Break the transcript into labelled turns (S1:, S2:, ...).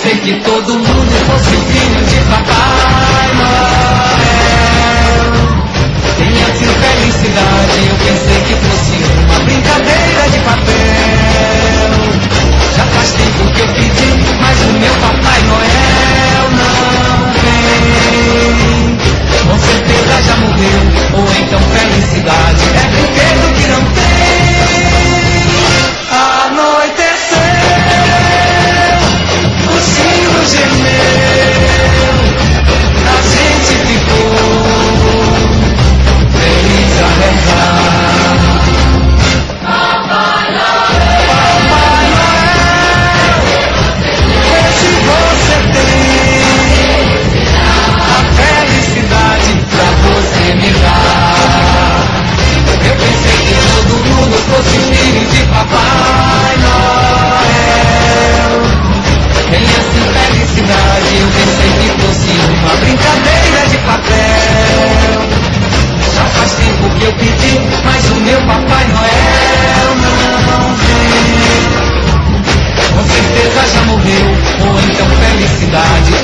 S1: pensei que todo mundo fosse filho de Papai Noel. Tenha sido felicidade, eu pensei que fosse uma brincadeira de papel. Já faz tempo que eu pedi, mas o meu Papai Noel não vem. Com certeza já morreu, ou então felicidade é brinquedo que não tem. Anoiteceu, o sino gemeu, a gente ficou feliz a rezar. Papai Noel, Papai Noel, vê se você tem a felicidade pra você me dar. Eu pensei que todo mundo fosse filho de Papai Noel. Tenha assim felicidade, eu pensei que fosse uma brincadeira de papel. Já faz tempo que eu pedi, mas o meu Papai Noel não vem. Com certeza já morreu, ou então felicidade